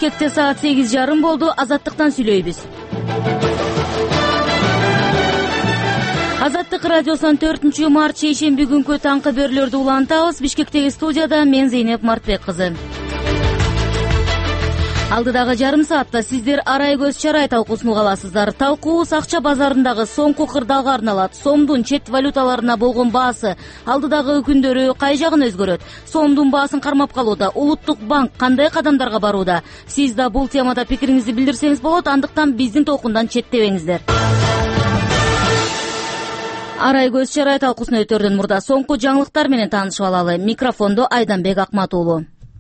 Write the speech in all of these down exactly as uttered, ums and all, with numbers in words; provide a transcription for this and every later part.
Бишкекте саат сегиз жарым болду. Азаттыктан сүйлөйбүз. Азаттык радиосунун төртүнчү март шейшемби күнкү таңкы берүүлөрдү улантабыз. Бишкектеги студияда мен Зейнеп Мартбек кызы. Алдыдагы жарым саатта сиздер арай көз чарай талкуусун уга аласыздар. Талкуубуз акча базарындагы соңку кырдаалга арналат. Сомдун чет валюталарына болгон баасы алдыдагы күндөрү кай жагын өзгөрөт? Сомдун баасын кармап калууда Улуттук банк кандай кадамдарга барууда? Сиз да бул темада пикириңизди билдирсеңиз болот, андыктан биздин толкундан четтебеңиздер. Арай көз чарай талкуусун өтөрдөн мурда соңку жаңылыктар менен таанышып алалы. Микрофондо Айданбек Акматуулу.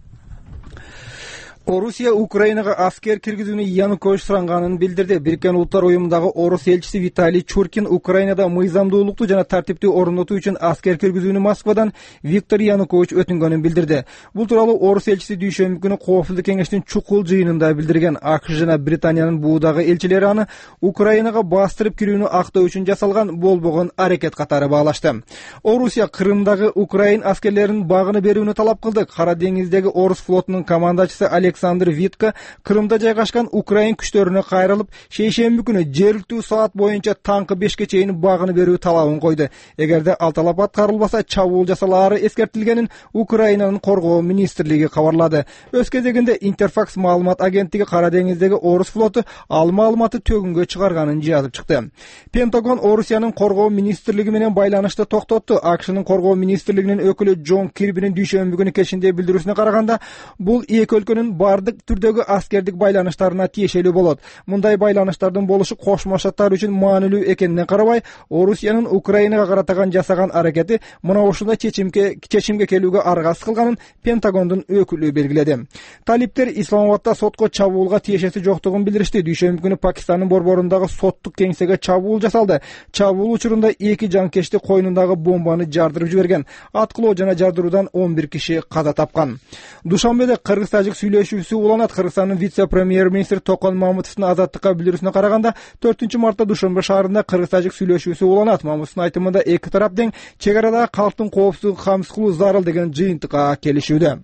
Орусия Украинага аскер киргизүүнү Янукович суранганын билдирди. Бириккен Улуттар уюмундагы орус элчиси Виталий Чуркин Украинада мыйзамдуулукту жана тартипти орнотуу үчүн аскер киргизүүнү Москвадан Виктор Янукович өтүнгөнүн билдирди. Бул тууралуу орус элчиси дүйшөмбү күнү Коопсуздук кеңештин чукул жыйынында билдирген. АКШ жана Британиянын буудагы элчилери аны Украинага бастырып кирүүнү актоо үчүн жасалган болбогон аракет катары баалашты. Орусия Крымдагы украин аскерлерин багынып берүүнү талап кылды. Кара деңиздеги орус флотунун командачысы Александр Витко Крымда жайгашкан украин күчтөрүнө кайрылып, шейшемби күнү жергиликтүү саат боюнча таңкы бешке чейин багынып берүү талабын койду. Эгерде ал талап аткарылбаса, чабуул жасалаары эскертилгенин Украинанын коргоо министрлиги кабарлады. Өз кезегинде Интерфакс маалымат агенттиги Кара деңиздеги орус флоту ал маалыматты төгүнгө чыгарганын жазып чыкты. Пентагон Орусиянын коргоо министрлиги менен байланышты токтотту. АКШнын коргоо министрлигинин өкүлү Джон Кирбинин дүйшөмбү күнү кечинде билдирүүсүнө караганда, бул эки өлкөнүн бардык түрдөгү аскердик байланыштарына тиешелүү болот. Мындай байланыштардын болушу Кошмо Шаттар үчүн маанилүү экенине карабай, Орусиянын Украинага каратаган жасаган аракети мына ушундай чечимге чечимге келүүгө аргасыз кылганын Пентагондун өкүлү белгиледи. Талиптер Исламабадда сотко чабуулга тиешеси жоктугун билдиришти. Дүйшөмбү күнү Пакистандын борборундагы соттук кеңсеге чабуул жасалды. Чабуул учурунда эки жанкечти койнундагы бомбаны жардырып жиберген. Аткылоо жана жардыруудан он бир киши каза тапкан. Душанбеде кыргыз-тажик сүйлөшүүсү уланат. Кыргызстандын вице-премьер-министри Токон Мамутовдун Азаттыкка билдирүүсүнө караганда, төртүнчү мартта Душанбе шаарында кыргыз-тажик сүйлөшүүсү уланат. Мамутовдун айтымында эки тарап тең чек арадагы калктын коопсуздугун камсыз кылуу зарыл деген жыйынтыкка келишүүдө.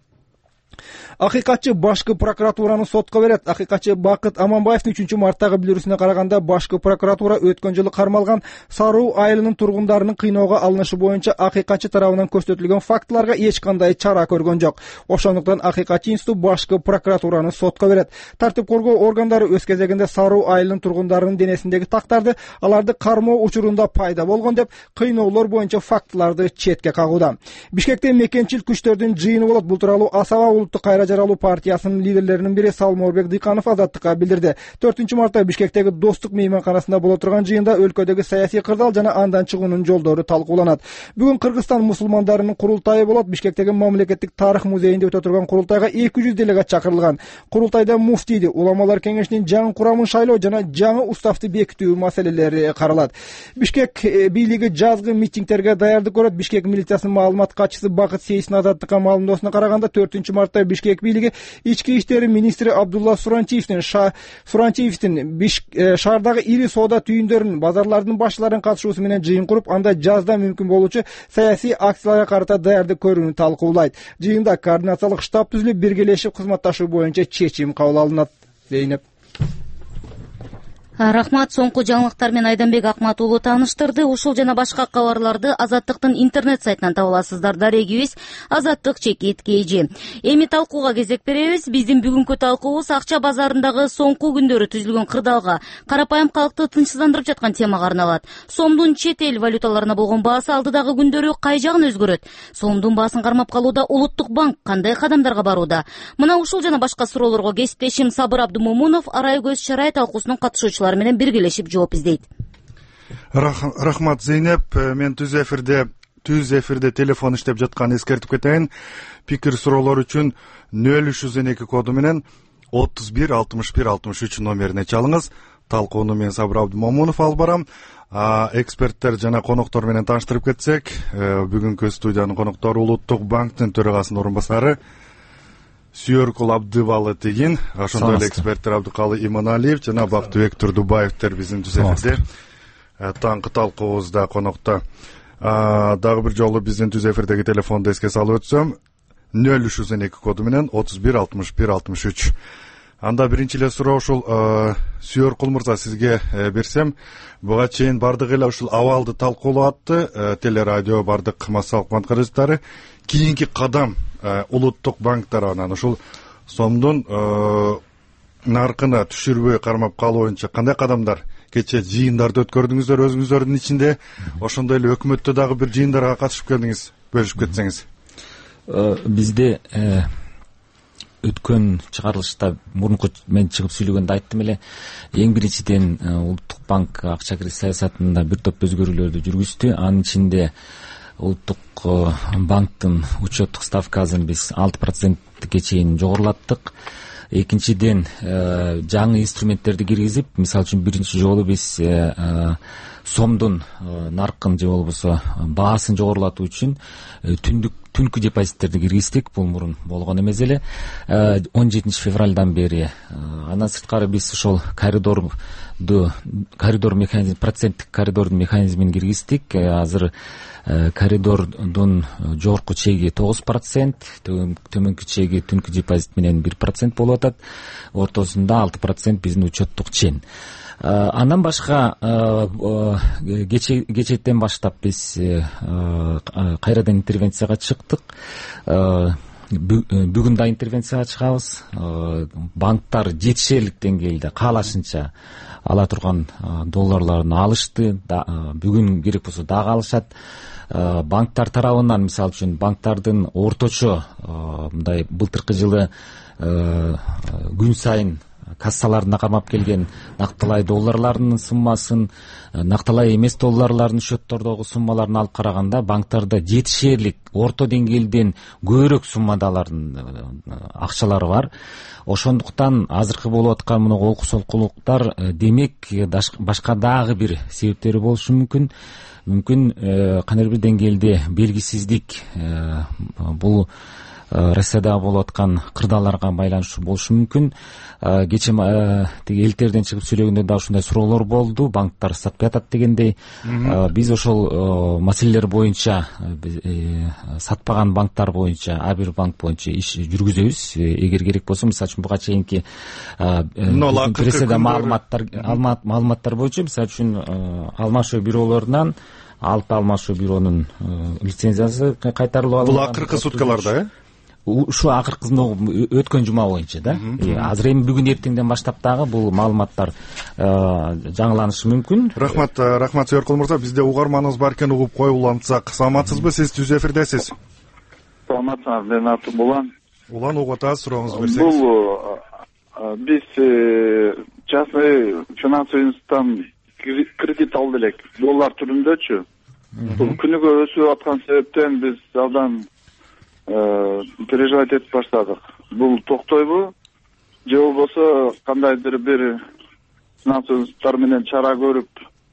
Акыйкатчы башкы прокуратуранын сотко берет. Акыйкатчы Бакыт Аманбаевдин үчүнчү марттагы билдирүүсүнө караганда, башкы прокуратура өткөн жылы кармалган Саруу айылынын тургундарынын кыйноого алынышы боюнча акыйкатчы тарабынан көрсөтүлгөн фактыларга эч кандай чара көргөн жок. Ошондуктан акыйкатчы институт башкы прокуратураны сотко берет. Тартип коргоо органдары өз кезегинде Саруу айылынын тургундарынын денесиндеги тактарды аларды кармоо учурунда пайда болгон деп кыйноолор боюнча фактыларды четке кагууда. Бишкекте мекенчил күчтөрдүн жыйыны болот. Бул тууралуу Асаба улуттук кайра жаралуу партиясынын лидерлеринин бири Салморбек Дыйканов Азаттыкка билдирди. төртүнчү мартта Бишкектеги Достук мейманканасында боло турган жыйында өлкөдөгү саясий кырдаал жана андан чыгуунун жолдору талкууланат. Бүгүн Кыргызстан мусулмандарынын курултайы болот. Бишкектеги Мамлекеттик тарых музейинде өтө турган курултайга эки жүз делегат чакырылган. Курултайда муфтийди, уламалар кеңешинин жаңы курамын шайлоо жана жаңы уставты бекитүү маселелери каралат. Бишкек бийлиги жазгы митингтерге даярдык көрөт. Бишкек милициясынын маалымат катчысы Бакыт Сейисин Азаттыкка маалымдоосуна караганда, төртүнчү мартта Бишкек бийлиги ички иштери министри Абдулла Суранчиевдин Суранчиевдин шаардагы ири соода түйүндөрүнүн, базарлардын башчыларынын катышуусу менен жыйын куруп, анда жазда мүмкүн болуучу саясий акцияларга карата даярдык көрүүнү талкуулайт. Жыйында координациялык штаб түзүлүп, биргелешип кызматташуу боюнча чечим кабыл алынат. Зейнеп. Рахмат, соңку жаңылыктар менен Айданбек Акматуулу тааныштырды. Ушул жана башка кабарларды Азаттыктын интернет сайтынан таба аласыздар. Дарегибиз Азаттык чекит kg. Эми талкууга кезек беребиз. Биздин бүгүнкү талкуубуз акча базарындагы соңку күндөрү түзүлгөн кырдаалга, карапайым калкты тынчсыздандырып жаткан темага арналат. Сомдун чет эл валюталарына болгон баасы алдыдагы күндөрү кай жагын өзгөрөт? Сомдун баасын кармап калууда Улуттук банк кандай кадамдарга барууда? Мына ушул жана башка суроолорго кесиптешим Сабыр Абдумомунов арай көз чарай талкуусунун катышуучулары менен биргелешип жооп издейт. Рахмат, Зейнеп. Мен түз эфирде түз эфирде телефон иштеп жатканын эскертип кетейин. Пикир суроолор үчүн нөл үч жүз он эки коду менен отуз бир алтымыш бир алтымыш үч номерине чалыңыз. Талкууну мен Сабыр Абдумомунов алып барам. Эксперттер жана коноктор менен тааныштырып кетсек, бүгүнкү студиянын коноктору Улуттук банктын төрагасынын орун басары Сүйөркул Абдыбалы Тегин, ошондой эле эксперттер Абдыкалы Иманалиев жана Бактыбек Турдубаевдер биздин түз эфирде. Таңкы талкуубузда конокто. Дагы бир жолу биздин түз эфирдеги телефонду эске салып өтсөм, нөл үч жүз он эки коду менен отуз бир алтымыш бир алтымыш үч. анда биринчи эле суроо ушул Сүйөркул мырза сизге берсем, буга чейин бардык эле ушул абалды талкуулап атты телерадио, бардык массалык банк каражаттары. Кийинки кадам улуттук банктар анан ушул сомдун наркына түшүрбөй кармап калуу боюнча кандай кадамдар? Кече жыйындарды өткөрдүңүздөр өзүңүздөрдүн ичинде, ошондой эле өкмөттө дагы бир жыйындарга катышып келдиңиз, бөлүшүп кетсеңиз. Бизде өткөн чыгарылышта мурунку мен чыгып сүйлөгөндө айттым эле, эң биринчиден улуттук банк акча кредит саясатында бир топ өзгөрүүлөрдү жүргүздү. Анын ичинде улуттук банктын учеттук ставкасын биз алты процентке чейин жогорулаттык. Экинчиден, жаңы инструменттерди киргизип, мисалы үчүн биринчи жолу биз сомдун наркын же болбосо баасын жогорулатуу үчүн түндүк түнкү депозиттерди киргиздик. Бул мурун болгон эмес эле. он жетинчи февралдан бери. Андан сырткары биз ошол коридорду коридор механизм, проценттик коридордун механизмин киргиздик. Азыр коридордун жогорку чеги тогуз процент, төмөнкү чеги түнкү депозит менен бир процент болуп атат. Ортосунда алты процент биздин учеттук чен. Андан башка кечээден баштап биз кайрадан интервенцияга чыктык. Бүгүн да интервенцияга чыгабыз. Банктар жетишерлик деңгээлде каалашынча ала турган долларларын алышты. Бүгүн керек болсо дагы алышат. Банктар тарабынан, мисалы үчүн, банктардын орточо мындай былтыркы жылы күн сайын кассаларына кармап келген накталай долларларынын суммасын, накталай эмес долларлардын счеттордогу суммаларын алып караганда, банктарда жетишерлик орто деңгээлден көбүрөөк суммадалардын акчалары бар. Ошондуктан азыркы болуп аткан мына олку солкулуктар демек башка дагы бир себептери болушу мүмкүн. Мүмкүн кандайдыр бир деңгээлде белгисиздик, бул Россияда болуп аткан кырдааларга байланыштуу болушу мүмкүн. Кече тиги элтерден чыгып сүйлөгөндө да ушундай суроолор болду. Банктар сатпай атат дегендей. Биз ошол маселелер боюнча, сатпаган банктар боюнча, ар бир банк боюнча иш жүргүзөбүз. Эгер керек болсо, мисалы үчүн буга чейинки прессада маалыматтар маалыматтар боюнча, мисалы үчүн алмашуу бюролорунан алты алмашуу бюронун лицензиясы кайтарылып алынган. Бул акыркы суткаларда, э? Ушу акыркы өткөн жума боюнча да. Азыр эми бүгүн эртеңден баштап дагы бул маалыматтар жаңыланышы мүмкүн. Рахмат, рахмат Сүйөркул мырза. Бизде угарманыбыз бар экен, угуп коюп улантсак. Саламатсызбы? Сиз түз эфирдесиз. Саламатсызбы, мен атым Улан. Улан, угуп атасыз, сурооңузду берсеңиз. Бул биз частный финансовый институттан кредит алды элек, доллар түрүндөчү. Бул күнүгө өсүп аткан себептен биз абдан переживать этип баштадык. Бул токтойбу же болбосо кандайдыр бир финансовый институттар менен чара көрүп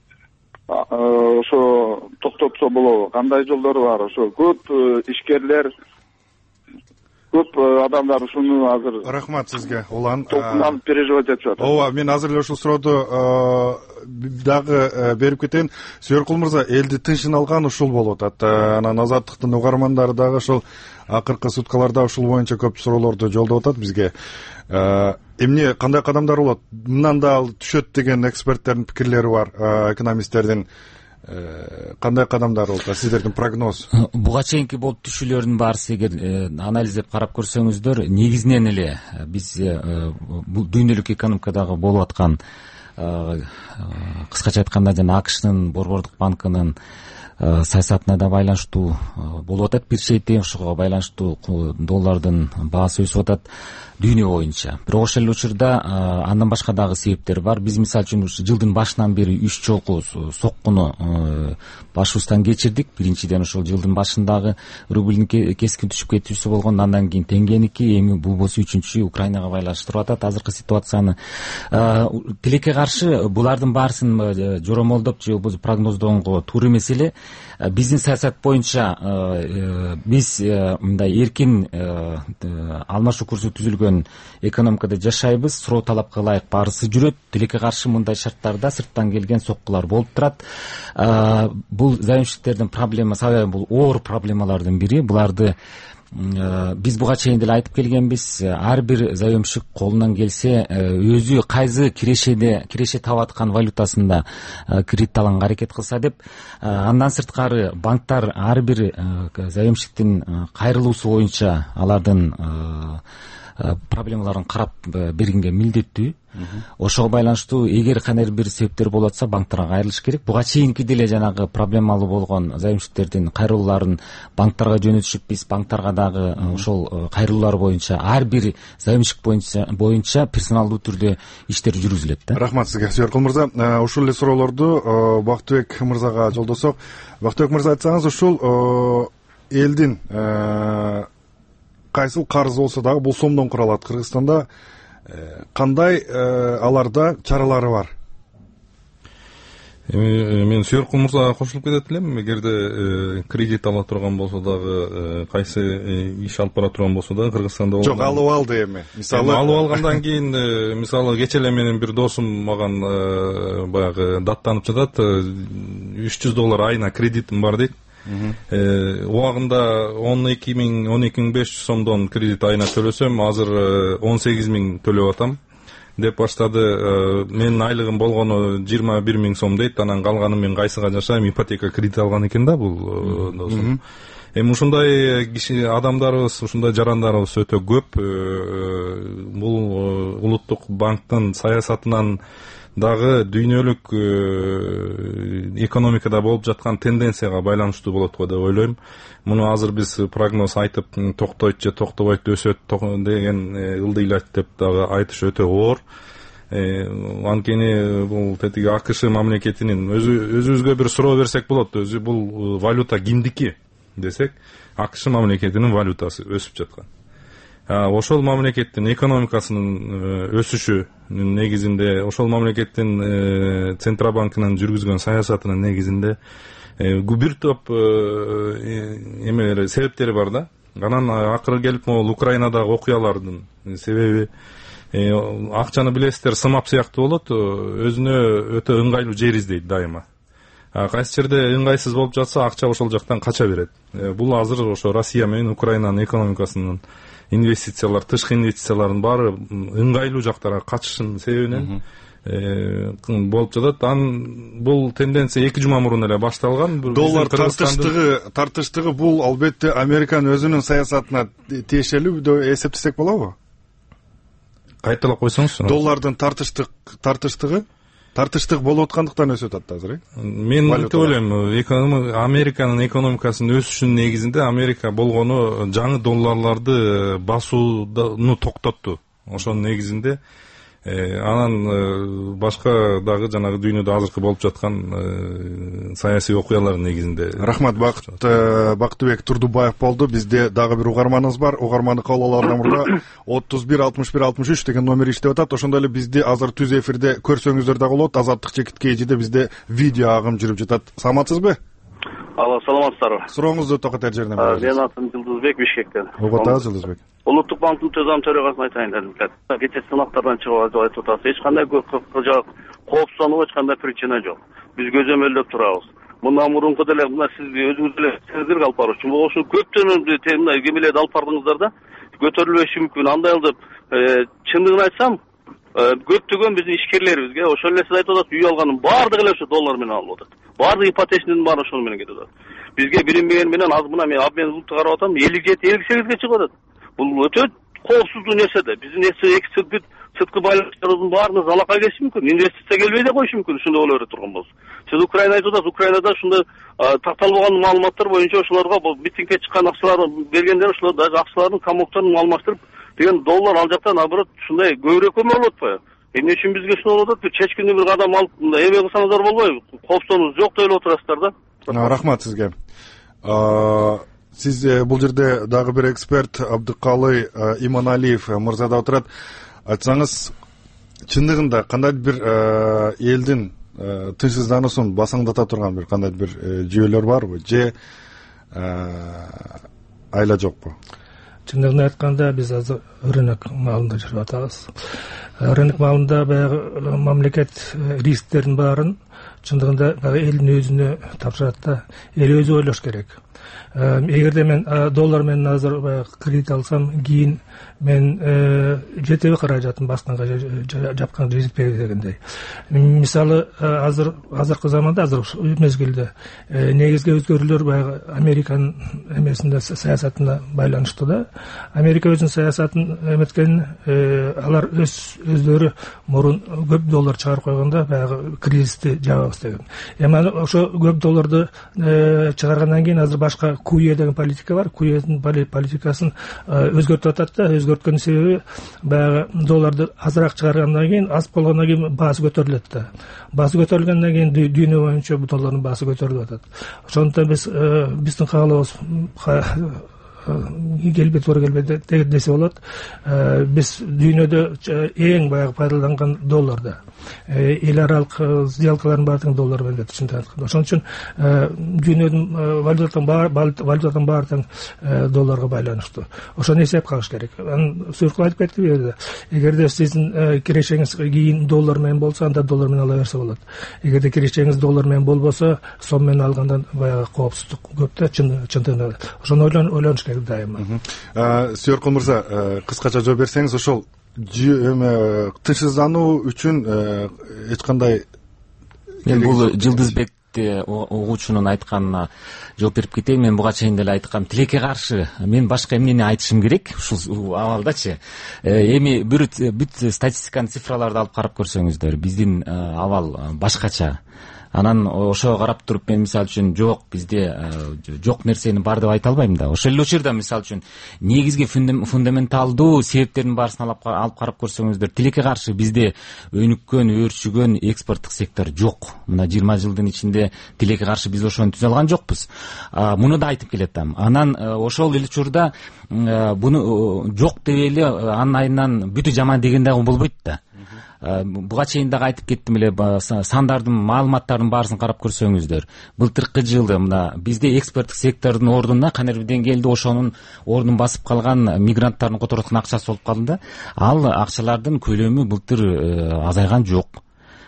ошо токтотсо болобу? Кандай жолдору бар? Ошо көп ишкерлер, көп адамдар ушуну азыр. Рахмат сизге, Улан. Токунан переживать этип атат. Ооба, мен азыр эле ушул сурооду дагы берип кетейин. Сүйөркул мырза, элди тынчын алган ушул болуп атат. Анан Азаттыктын угармандары дагы ошол акыркы суткаларда ушул боюнча көп суроолорду жолдоп атат бизге. Эмне кандай кадамдар болот? Мындан да түшөт деген эксперттердин пикирлери бар, экономисттердин. Кандай кадамдар болот? Сиздердин прогноз? Буга чейинки болуп түшүүлөрдүн баарысы эгер анализдеп карап көрсөңүздөр, негизинен эле биз бул дүйнөлүк экономикадагы болуп аткан, кыскача айтканда, жана АКШнын борбордук банкынын саясатына да байланыштуу болуп атат. Бир чети ошого байланыштуу доллардын баасы өсүп атат дүйнө боюнча. Бирок ошол эле учурда андан башка дагы себептер бар. Биз мисалы үчүн жылдын башынан бери үч жолку соккуну башыбыздан кечирдик. Биринчиден ошол жылдын башындагы рубльдин кескин түшүп кетүүсү болгон, андан кийин теңгеники, эми бул болсо үчүнчү Украинага байланыштырып атат азыркы ситуацияны. Тилекке каршы булардын баарысын жоромолдоп же болбосо прогноздогонго туура эмес эле. Биздин саясат боюнча биз мындай эркин алмашуу курсу түзүлгөн экономикада жашайбыз. Суроо талапка ылайык баарысы жүрөт. Тилекке каршы мындай шарттарда сырттан келген соккулар болуп турат. Бул заемщиктердин проблемасы, бул оор проблемалардын бири. Буларды биз буга чейин деле айтып келгенбиз, ар бир заемщик колунан келсе өзү кайсы кирешеде киреше таап аткан валютасында кредит алганга аракет кылса деп. Андан сырткары банктар ар бир заемщиктин кайрылуусу боюнча алардын проблемаларын карап бергенге милдеттүү. Ошого байланыштуу эгер кандайдыр бир себептер болуп атса банктарга кайрылыш керек. Буга чейинки деле жанагы проблемалуу болгон заемщиктердин кайрылууларын банктарга жөнөтүшүп, биз банктарга дагы ошол кайрылуулар боюнча ар бир заемщик боюнча боюнча персоналдуу түрдө иштер жүргүзүлөт да. Рахмат сизге, Сүйөркул мырза. Ушул эле суроолорду Бактыбек мырзага жолдосок. Бактыбек мырза, айтсаңыз, ушул элдин кайсыл карыз болсо дагы бул сомдон куралат. Кыргызстанда кандай аларда чаралары бар? Мен Сүйөркул мырзага кошулуп кетет элем. Эгерде кредит ала турган болсо дагы, кайсы иш алып бара турган болсо дагы Кыргызстанда жок, алып алды эми. Мисалы алып алгандан кийин, мисалы кече эле менин бир досум маган баягы даттанып жатат, үч жүз доллар айына кредитим бар дейт. Убагында он эки миң он эки миң беш жүз сомдон кредит айына төлөсөм, азыр он сегиз миң төлөп атам деп баштады. Менин айлыгым болгону жыйырма бир миң сом дейт. Анан калганы мен кайсыга жашайм, ипотека кредит алган экен да бул досум. Эми ушундай киши адамдарыбыз, ушундай жарандарыбыз өтө көп. Бул улуттук банктын саясатынан дагы дүйнөлүк экономикада болуп жаткан тенденцияга байланыштуу болот го деп ойлойм. Муну азыр биз прогноз айтып токтойт же токтобойт, өсөт деген ылдыйлат деп дагы айтыш өтө оор. Анткени бул тетиги АКШ мамлекетинин өзүбүзгө бир суроо берсек болот. Өзү бул валюта кимдики десек, АКШ мамлекетинин валютасы өсүп жаткан. Ошол мамлекеттин экономикасынын өсүшү негизинде, ошол мамлекеттин Центробанкынын жүргүзгөн саясатынын негизинде бир топ эмелери, себептери бар да. Анан акыры келип могул Украинадагы окуялардын себеби, акчаны билесиздер, сымап сыяктуу болот, өзүнө өтө ыңгайлуу жер издейт дайыма. Кайсы жерде ыңгайсыз болуп жатса, акча ошол жактан кача берет. Бул азыр ошо Россия менен Украинанын экономикасынын инвестициялар, тышкы инвестициялардын баары ыңгайлуу жактарга качышынын себебинен болуп жатат. Ан бул тенденция эки жума мурун эле башталган. Доллар тартыштыгы, тартыштыгы бул албетте Американын өзүнүн саясатына тиешелүү деп эсептесек болобу? Кайталап койсоңуз. Доллардын тартыштык тартыштыгы тартыштык болуп аткандыктан өсүп атат азыр, э? Мен мынтип ойлойм, Американын экономикасынын өсүшүнүн негизинде Америка болгону жаңы долларларды басууну токтотту. Ошонун негизинде анан башка дагы жанагы дүйнөдө азыркы болуп жаткан саясий окуялардын негизинде. Рахмат. Бактыбек Турдубаев болду. Бизде дагы бир угарманыбыз бар. Угарманы кабыл алаардан мурда отуз бир алтымыш бир алтымыш үч деген номер иштеп атат. Ошондой эле бизди азыр түз эфирде көрсөңүздөр дагы болот. Азаттык чекит кейжиде бизде видео агым жүрүп жатат. Саламатсызбы? Алло, саламатсыздарбы? Сурооңузду токотер жеринен бериңиз. Менин атым Жылдызбек, Бишкектен. Огота, Жылдызбек. Улуттук банктын төзөм төрагасына айтайын дедим. Кече сынактардан чыгып айтып атасыз. Эч кандай коопсузданууга эч кандай причина жок. Биз көзөмөлдөп турабыз. Мындан мурунку деле мына сиз өзүңүз деле сиздерге алып баруучу. Ошо көптөн кемелерди алып бардыңыздар да, көтөрүлбөшү мүмкүн. Андай деп чындыгын айтсам, көптөгөн биздин ишкерлерибизге ошол эле сиз айтып атасыз, үй алганын баардыгы эле ошо доллар менен алып атат. Баардык ипотечнин баары ошол менен кетип атат. Бизге билинбеген менен аз мына мен обмен улутты карап атам, элүү жети элүү сегизге чыгып атат. Бул өтө коопсуздуу нерсе да. Биздин эки сырткы сырткы байланыштарыбыздын баарына залакай келиши мүмкүн. Инвестиция келбей да коюшу мүмкүн, ушундай боло бере турган болсо. Сиз Украина айтып атасыз, Украинада ушундай такталбаган маалыматтар боюнча ошолорго митингге чыккан акчалар бергендер, ошолор даже акчалардын комокторун алмаштырып, деген доллар ал жактан наоборот ушундай көбүрөөк көмө болуп атпайбы? Эмне үчүн бизге ушуну болуп атат? Чечкиндүү бир кадам алып эме кылсаңыздар болбойбу? Коопсуздануу жок деп отурасыздар да. Рахмат сизге. Сиз бул жерде дагы бир эксперт Абдыкалы Иманалиев мырза да отурат. Айтсаңыз, чындыгында кандай бир элдин тынчсыздануусун басаңдата турган бир кандай бир жүйөлөр барбы же айла жокпу? Чындыгын айтканда биз азыр рынок маалында жүрүп атабыз. Рынок маалында баягы мамлекет рисктердин баарын чындыгында баягы элдин өзүнө тапшырат да, эл өзү ойлош керек. Эгерде мен доллар менен азыр баягы кредит алсам, кийин мен жетеби каражатын басканга жапканга жетпейт дегендей. Мисалы азыр азыркы заманда, азыр мезгилде негизги өзгөрүүлөр баягы Американын эмесинде, саясатына байланыштуу да. Америка өзүнүн саясатын эметкен, алар өз өздөрү мурун көп доллар чыгарып койгондо баягы кризисти жабабыз деген. Эми ошо көп долларды чыгаргандан кийин азыр башка кю и деген политика бар. кю и политикасын өзгөртүп атат да. Өзгөрткөн себеби баягы долларды азыраак чыгаргандан кийин, аз болгондон кийин баасы көтөрүлөт да. Баасы көтөрүлгөндөн кийин дүйнө боюнча бул доллардын баасы көтөрүлүп атат. Ошондуктан биз биздин каалообуз келбет туура келбейт десе болот. Биз дүйнөдө эң баягы пайдаланган долларда. Эл аралык сделкалардын баардыгы доллар менен чындап айтканда. Ошон үчүн дүйнөнүн валютанын баары валютанын баары тең долларга байланыштуу. Ошону эсеп калыш керек. Анан Сүйүркүл айтып кетти, эгерде сиздин кирешеңиз кийин доллар менен болсо, анда доллар менен ала берсе болот. Эгерде кирешеңиз доллар менен болбосо, сом менен алгандан баягы коопсуздук көп да, чындыгында. Ошону ойлонуш керек дайыма. Сүйүркүл мырза, кыскача жооп берсеңиз, ошол тышсыздануу үчүн эч кандай, мен бул Жылдызбек угуучунун айтканына жооп берип кетейин. Мен буга чейин деле айткам, тилекке каршы мен башка эмнени айтышым керек ушул абалдачы. Эми бүт статистиканын цифраларды алып карап көрсөңүздөр, биздин абал башкача. Анан ошого карап туруп мен мисалы үчүн жок, бизде жок нерсени бар деп айта албайм да. Ошол эле учурда мисалы үчүн негизги фундаменталдуу себептердин баарысын алып карап көрсөңүздөр, тилекке каршы бизде өнүккөн, өөрчүгөн экспорттук сектор жок. Мына жыйырма жылдын ичинде тилекке каршы биз ошону түзө алган жокпуз. Муну да айтып келатам. Анан ошол эле учурда буну жок деп эле анын айынан бүтү жаман деген дагы болбойт да. Буга чейин дагы айтып кеттим эле, сандардын, маалыматтардын баарысын карап көрсөңүздөр, былтыркы жылы мына бизде экспорттук сектордун ордуна кайнар деңгээлде ошонун ордун басып калган мигранттардын котороткон акчасы болуп калды да. Ал акчалардын көлөмү былтыр азайган жок.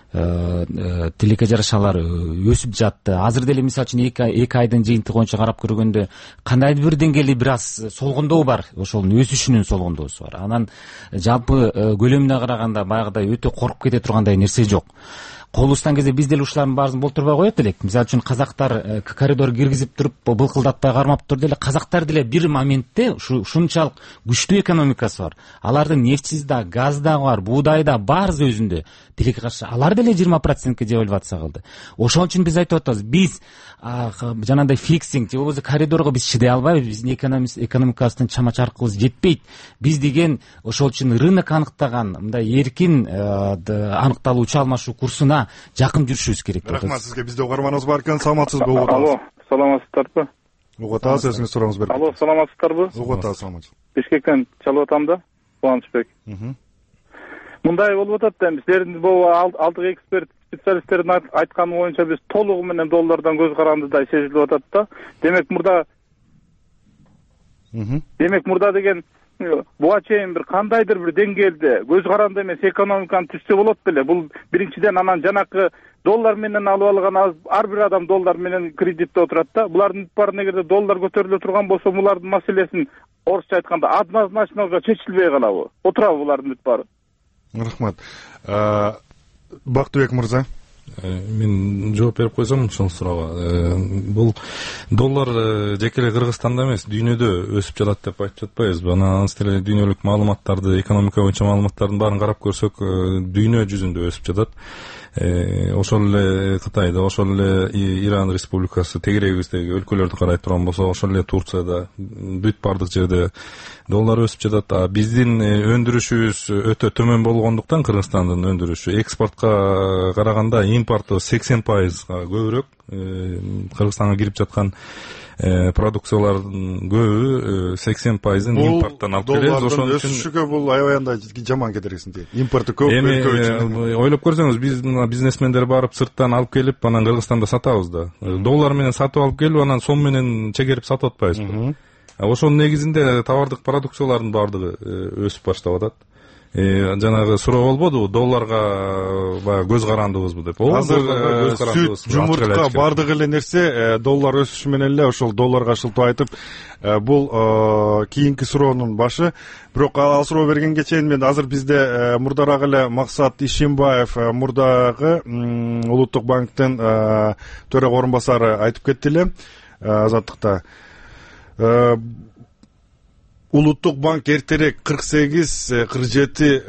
Тилекке жараша алар өсүп жатты. Азыр деле мисалы үчүн эки айдын жыйынтыгы боюнча карап көргөндө кандайдыр бир деңгээлде бир аз солгондоо бар, ошонун өсүшүнүн солгондоосу бар. Анан жалпы көлөмүнө караганда баягыдай өтө коркуп кете тургандай нерсе жок. Колубуздан кезде биз деле ушулардын баарысын болтурбай коет элек. Мисалы үчүн казактар коридор киргизип туруп былкылдатпай кармап турду эле. Казактар деле бир моментте ушунчалык күчтүү экономикасы бар. Алардын нефтиси да, газ да бар, буудай да, баарысы өзүндө. Тилекке каршы алар деле жыйырма процентке девальвация кылды. Ошон үчүн биз айтып атабыз, биз жанагындай фиксинг же болбосо коридорго биз чыдай албайбыз. Биздин экономикабыздын чама чаркыбыз жетпейт. Биз деген ошол үчүн рынок аныктаган мындай эркин аныкталуучу алмашуу курсуна жакын жүрүшүбүз керек. Рахмат сизге. Бизде угарманыбыз бар экен. Саламатсызбы? Алло, саламатсыздарбы? Угуп атабыз, өзүңүз сурооңуз берип. Алло, саламатсыздарбы? Угуп атабыз, саламатсыз. Бишкектен чалып атам да, Кубанычбек. Мындай болуп атат да, силердин бул алдык эксперт специалисттердин айтканы боюнча биз толугу менен доллардан көз карандыдай сезилип атат да. Демек мурда Демек мурда деген буга чейин бир кандайдыр бир деңгээлде көз каранды эмес экономиканы түзсө болот беле. Бул биринчиден, анан жанакы доллар менен алып алган ар бир адам доллар менен кредитте отурат да. Булардын баарын эгерде доллар көтөрүлө турган болсо, булардын маселесин орусча айтканда однозначно чечилбей калабы? Отурабы булардын бүт баары? Рахмат. Бактыбек мырза, мен жооп берип койсом ушул суроого. Бул доллар жеке эле Кыргызстанда эмес, дүйнөдө өсүп жатат деп айтып жатпайбызбы? Анан анысы деле дүйнөлүк маалыматтарды, экономика боюнча маалыматтардын баарын карап көрсөк, дүйнө жүзүндө өсүп жатат. Ошол эле Кытайда, ошол эле Иран Республикасы, тегерегибиздеги өлкөлөрдү карай турган болсок, ошол эле Турцияда, бүт бардык жерде доллар өсүп жатат. А биздин өндүрүшүбүз өтө төмөн болгондуктан, Кыргызстандын өндүрүшү экспортко караганда импорту сексен пайызга көбүрөөк. Кыргызстанга кирип жаткан продукциялардын көбү сексен пайызын импорттон алып келебиз. Ошон үчүн өсүшүгө бул аябай жаман кедергисинде. Импорту көп өлкө үчүн. Ойлоп көрсөңүз, биз бизнесмендер барып сырттан алып келип, анан Кыргызстанда сатабыз да. Доллар менен сатып алып келип, анан сом менен чегерип сатып атпайбызбы? Ошонун негизинде товардык продукциялардын баардыгы өсүп баштап атат. жанагы суроо болбодубу, долларга баягы көз карандыбызбы деп. Азыр сүт, жумуртка бардык эле нерсе доллар өсүшү менен эле ошол долларга шылтоо айтып, бул кийинки суроонун башы. Бирок ал суроо бергенге чейин мен азыр бизде мурдараак эле Максат Ишимбаев, мурдагы Улуттук банктын төрага орун басары айтып кетти эле Азаттыкта. Улуттук банк эртерээк кырк сегиз кырк жети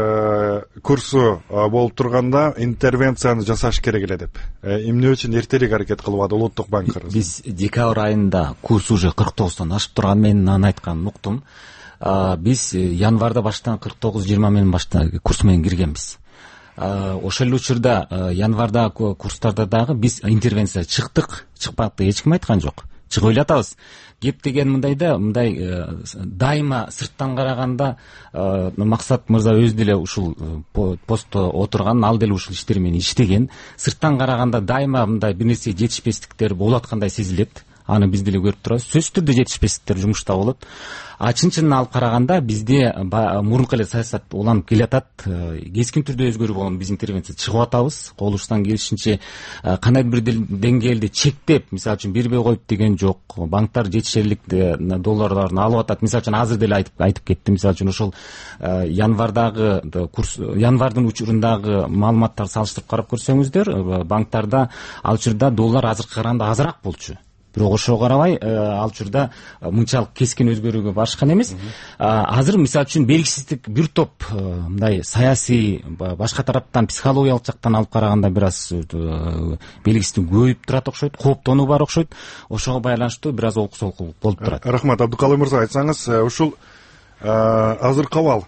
курсу болуп турганда интервенцияны жасаш керек эле деп. Эмне үчүн эртерээк аракет кылып атат Улуттук банк? Биз декабрь айында курс уже кырк тогуздан ашып турган, мен аны айтканын уктум. Биз январда баштан кырк тогуз жыйырма менен баштан курс менен киргенбиз. Ошол учурда январда курстарда дагы биз интервенция чыктык, чыкпакты эч ким айткан жок. Чыгып элатабыз. Кеп деген мындай да, мындай дайыма сырттан караганда Максат мырза өзү деле ушул постто отурган, ал деле ушул иштер менен иштеген. Сырттан караганда дайыма мындай бир нерсе жетишпестиктер болуп аткандай сезилет. Аны биз деле көрүп турабыз. Сөзсүз түрдө жетишпестиктер жумушта болот. А чын-чынын алып караганда бизде мурунку эле саясат уланып келатат. Кескин түрдө өзгөрүү болгон биз интервенция чыгып атабыз. Колуштан келишинче кандайдыр бир деңгээлде чектеп, мисалы үчүн бербей коюп деген жок. Банктар жетишерлик долларларын алып атат. Мисалы үчүн азыр деле айтып айтып кетти. Мисалы үчүн ошол январдагы курс, январдын учурундагы маалыматтарды салыштырып карап көрсөңүздөр, банктарда ал учурда доллар азыркы караганда азыраак болчу. Бирок ошого карабай ал учурда мынчалык кескин өзгөрүүгө барышкан эмес. Азыр мисалы үчүн белгисиздик бир топ мындай саясий, башка тараптан психологиялык жактан алып караганда бир аз белгисиздик көбөйүп турат окшойт, кооптонуу бар окшойт. Ошого байланыштуу бир аз олку-солку болуп турат. Рахмат, Абдыкалый мырза, айтсаңыз, ушул азыркы абал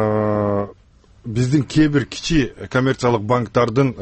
биздин кээ бир кичи коммерциялык банктардын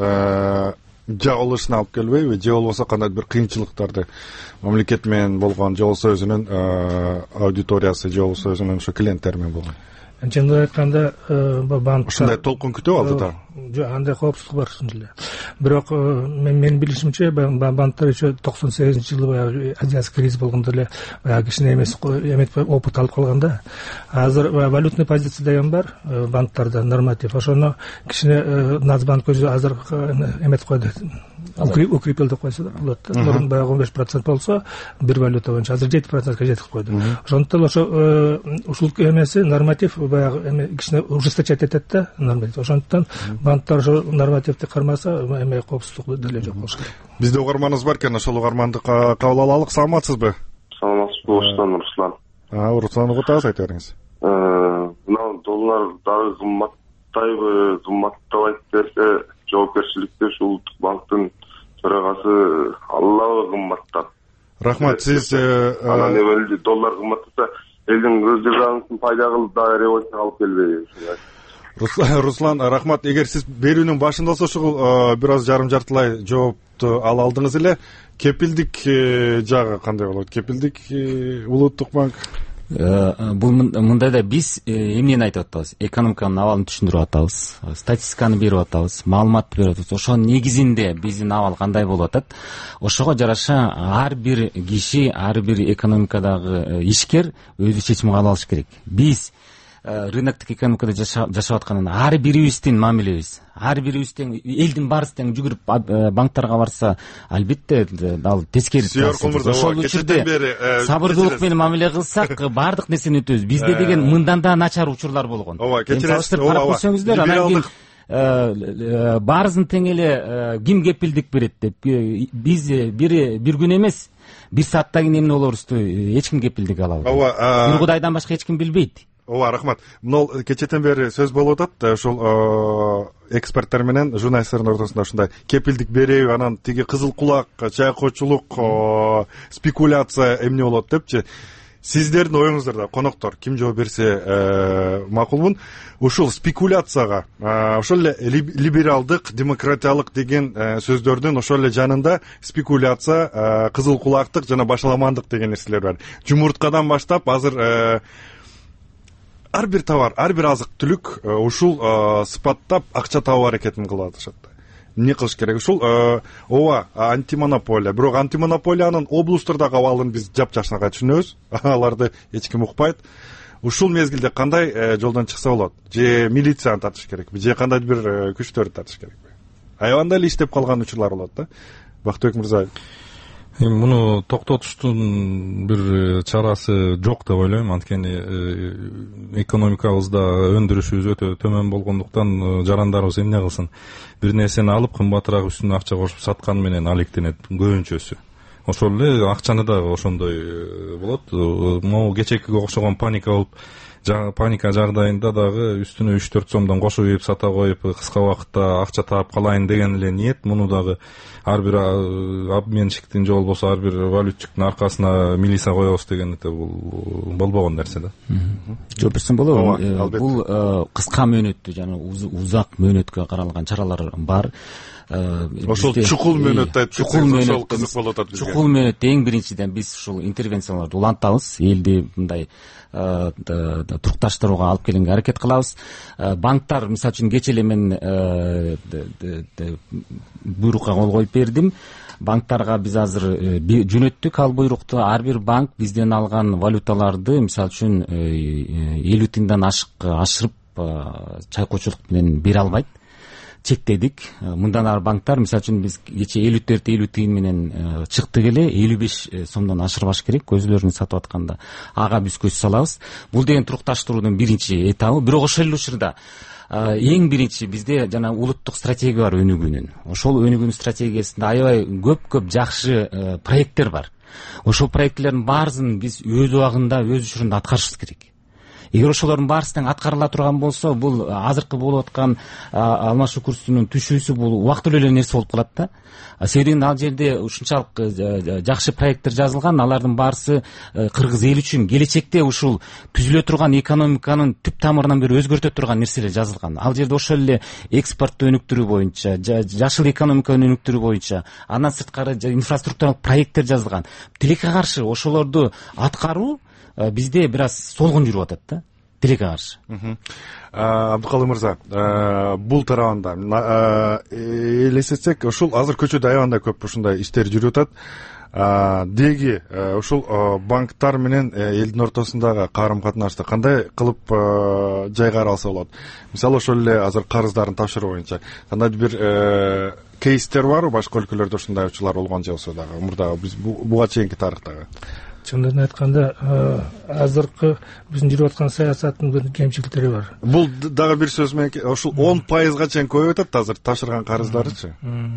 жабылышына алып келбейби, же болбосо кандайдыр бир кыйынчылыктарды мамлекет менен болгон, же болбосо өзүнүн аудиториясы, же болбосо өзүнүн ошо клиенттери менен болгон? Чындыгын айтканда, банк ушундай толкун күтүп алды да. Жок, андай коопсуздук бар чын эле. Бирок менин билишимче банктар еще токсон сегизинчи жылы баягы азияский кризис болгондо эле баягы кичине эмес эметпей опыт алып калганда, азыр валютный позиция деген бар банктарда, норматив. Ошону кичине Нацбанк өзү азыр эметип койду. Укрепил деп койсо да болот. Мурун баягы он беш процент болсо бир валюта боюнча азыр жети процентке жетип койду. Ошондуктан ошо ушул эмеси норматив баягы кичине ужесточать этет да, норматив. Ошондуктан банктар ошо нормативди кармаса, эме коопсуздук деле жок болуш керек. Бизде угарманыбыз бар экен, ошол угарманды кабыл алалык. Саламатсызбы? Саламатсызбы, Руслан, Руслан. А, Руслан угутабыз, айта бериңиз. Мына доллар дагы кымбаттайбы, кымбаттабайт десе, жоопкерчиликти ушул Улуттук банктын төрагасы аллабы кымбаттап. Рахмат, сиз анан эми доллар кымбаттаса, элдин өз державасын пайда кылып дагы революция алып келбейби? Руслан, рахмат. Эгер сиз берүүнүн башында болсо ушул бир аз жарым жартылай жоопту ала алдыңыз эле, кепилдик жагы кандай болот? Кепилдик Улуттук банк бул мындай да, биз эмнени айтып атабыз? Экономиканын абалын түшүндүрүп атабыз, статистиканы берип атабыз, маалымат берип атабыз. Ошонун негизинде биздин абал кандай болуп атат? Ошого жараша ар бир киши, ар бир экономикадагы ишкер өзү чечим кабыл алыш керек. Биз рыноктук экономикада жашап аткандан ар бирибиздин мамилебиз, ар бирибиз тең, элдин баарысы тең жүгүрүп банктарга барса, албетте ал тескери. Ошол учурда сабырдуулук менен мамиле кылсак, баардык нерсени өтөбүз. Бизде деген мындан да начар учурлар болгон. Кечиресиз, карап көрсөңүздөр, анан кийин баарысын тең эле ким кепилдик берет деп, биз бир бир күн эмес, бир сааттан кийин эмне болорубузду эч ким кепилдик ала албайт. Бир Кудайдан башка эч ким билбейт. Ооба, рахмат. Мына кечетен бери сөз болуп атат, ошол эксперттер менен журналисттердин ортосунда ушундай кепилдик береби, анан тиги кызыл кулак, чайкоочулук, спекуляция эмне болот депчи. Сиздердин оюңуздарда коноктор ким жооп берсе макулмун? Ушул спекуляцияга, ошол эле либералдык, демократиялык деген сөздөрдүн ошол эле жанында спекуляция, кызыл кулактык жана башаламандык деген нерселер бар. Жумурткадан баштап азыр ар бир товар, ар бир азык түлүк ушул сыпаттап акча табуу аракетин кылып атышат. Эмне кылыш керек? Ушул ооба антимонополия. Бирок антимонополиянын облустардагы абалын биз жапжашныга түшүнөбүз. Аларды эч ким укпайт. ушул мезгилде кандай жолдон чыкса болот? Же милицияны тартыш керекпи, же кандайдыр бир күчтөрдү тартыш керекпи? Аябанда эле иштеп калган учурлар болот да. Бактыбек мырза, эми муну токтотуштун бир чарасы жок деп ойлойм. Анткени экономикабызда өндүрүшүбүз өтө төмөн болгондуктан жарандарыбыз эмне кылсын? Бир нерсени алып кымбатыраак үстүнө акча кошуп саткан менен алектенет көбүнчөсү. Ошол эле акчаны дагы ошондой болот. Могу кечекиге окшогон паника болуп, паника жагдайында дагы үстүнө үч төрт сомдон кошуп ийип сата коюп, кыска убакытта акча таап калайын деген эле ниет. Муну дагы ар бир обменщиктин же болбосо ар бир валютчиктин аркасына милиция коебуз деген бул болбогон нерсе да. Жок, берсем болобу? Бул кыска мөөнөттүү жана узак мөөнөткө каралган чаралар бар. Ошол чукул мөөнөттү айтып кетсеңиз, ошол кызык болуп атат бизге. Чукул мөөнөттө эң биринчиден биз ушул интервенцияларды улантабыз, элди мындай турукташтырууга алып келгенге аракет кылабыз. Банктар, мисалы үчүн, кечээ эле мен буйрукка кол коюп бердим. Банктарга биз азыр жөнөттүк ал буйрукту. Ар бир банк бизден алган валюталарды, мисалы үчүн, элүү тиындан ашырып чайкоочулук менен бере албайт. Чектедик. Мындан ары банктар, мисалы үчүн, биз кечээ элүү төрт элүү тыйын менен чыктык эле, элүү беш сомдон ашырбаш керек өзүлөрүнүн сатып атканда. Ага биз көз салабыз. Бул деген турукташтыруунун биринчи этабы. Бирок ошол эле учурда эң биринчи бизде жана улуттук стратегия бар өнүгүүнүн. Ошол өнүгүүнүн стратегиясында аябай көп-көп жакшы проекттер бар. Ошол проектлердин баарысын биз өз убагында, өз учурунда аткарышыбыз керек. Эгер ошолордун баарысы тең аткарыла турган болсо, бул азыркы болуп аткан алмашуу курсунун түшүүсү бул убактылуу эле нерсе болуп калат да. Себеби ал жерде ушунчалык жакшы проекттер жазылган, алардын баарысы кыргыз эли үчүн келечекте ушул түзүлө турган экономиканын түп тамырынан бери өзгөртө турган нерселер жазылган. Ал жерде ошол эле экспортту өнүктүрүү боюнча, жашыл экономиканы өнүктүрүү боюнча, андан сырткары инфраструктуралык проекттер жазылган. Тилекке каршы ошолорду аткаруу бизде бир аз солгун жүрүп атат да. Тилекке каршы. Абдыкалый мырза, бул тарабында элестетсек, ушул азыр көчөдө аябандай көп ушундай иштер жүрүп атат. Деги ушул банктар менен элдин ортосундагы карым катнашты кандай кылып жайгара алса болот? Мисалы, ошол эле азыр карыздарын тапшыруу боюнча кандайдыр бир кейстер барбы? Башка өлкөлөрдө ушундай учурлар болгон же болсо дагы мурдагы биз буга чейинки тарыхтагы? Чындыгын айтканда, азыркы биздин жүрүп аткан саясаттын кемчиликтери бар. Бул дагы бир сөз менен ошол он пайызга чейин көбөйүп атат азыр тапшырган карыздарычы.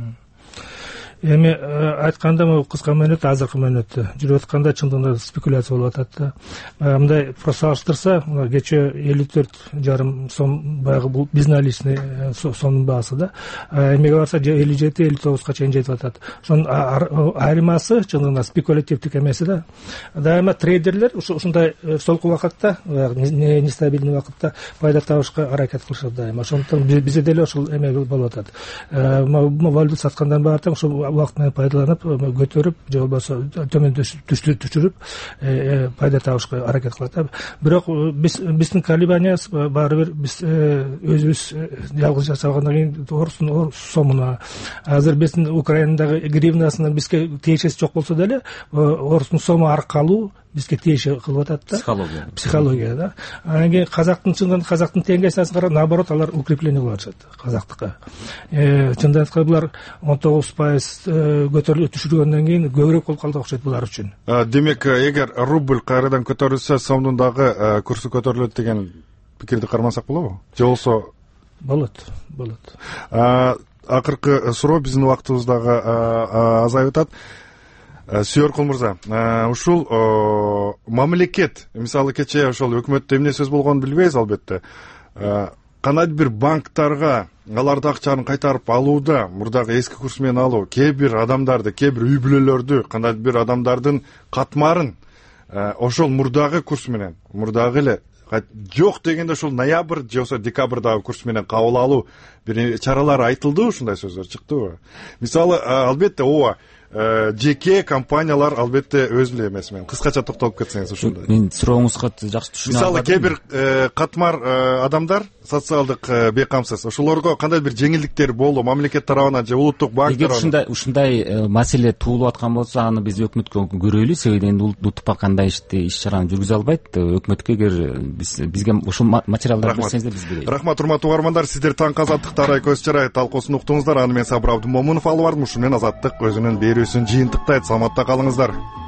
Эми айтканда, могу кыска мөөнөттө, азыркы мөөнөттө жүрүп атканда чындыгында спекуляция болуп атат да. Мындай салыштырса, кечээ элүү төрт жарым сом баягы бул безналичный сомдун баасы да. Эмеге барса элүү жети элүү тогузга чейин жетип атат. Ошонун айырмасы чындыгында спекулятивдик эмеси да. Дайыма трейдерлер ушундай солку убакытта, нестабилдүү убакытта пайда табышка аракет кылышат дайыма. Ошондуктан бизде деле ошол эме болуп атат. Валюта саткандан баары тең ошол убакыт менен пайдаланып, көтөрүп, же болбосо төмөн түшүрүп, пайда табышка аракет кылат. Бирок биздин колебаниябыз баары бир биз өзүбүз жалгыз жашагандан кийин орустун сомуна, азыр биздин Украинадагы гривнасына бизге тиешеси жок болсо деле, орустун сому аркылуу бизге тиеши кылып атат да. Психология. Психология да. Анан кийин казактын чындыгын казактын теңгесине карап, наоборот, алар укрепление кылып атышат казактыкка. Чындыгын айтканда булар он тогуз пайыз көтөрүлүп түшүргөндөн кийин көбүрөөк болуп калды окшойт булар үчүн. Демек, эгер рубль кайрадан көтөрүлсө, сомдун дагы курсу көтөрүлөт деген пикирди кармасак болобу? Же болсо болот, болот. Акыркы суроо, биздин убактыбыз дагы азайып атат. Сүйөркул мырза, ушул мамлекет, мисалы кечээ ошол өкмөттө эмне сөз болгонун билбейбиз албетте. Кандайдыр бир банктарга аларды акчаны кайтарып алууда, мурдагы эски курс менен алуу, кээ бир адамдарды, кээ бир үй бүлөлөрдү, кандайдыр бир адамдардын катмарын ошол мурдагы курс менен, мурдагы эле жок дегенде ошол ноябрь же болбосо декабрдагы курс менен кабыл алуу бир чаралар айтылды, ушундай сөздөр чыктыбы? Мисалы, албетте ооба, жеке компаниялар албетте өз эле эмеси менен кыскача токтолуп кетсеңиз ушундай. Мен сурооңузга жакшы түшүнө албадым. Мисалы кээ бир катмар адамдар социалдык бейкамсыз ошолорго кандай бир жеңилдиктер болду мамлекет тарабынан же улуттук банк тарабынан? Эгер ушундай ушундай маселе туулуп аткан болсо, аны биз өкмөткө көрөлү. Себеби эми улуттук банк кандай ишти иш чараны жүргүзө албайт. Өкмөткө эгер биз бизге ушул материалдарды берсеңиздер биз беребиз. Рахмат, урматтуу угармандар, сиздер Таңкы Азаттыкта Арай Көз Чарай талкуусун уктуңуздар. Аны мен Сабыр Абдымомунов алып бардым. Ушуну менен Азаттык өзүнүн берүүсүн жыйынтыктайт. Саламатта калыңыздар.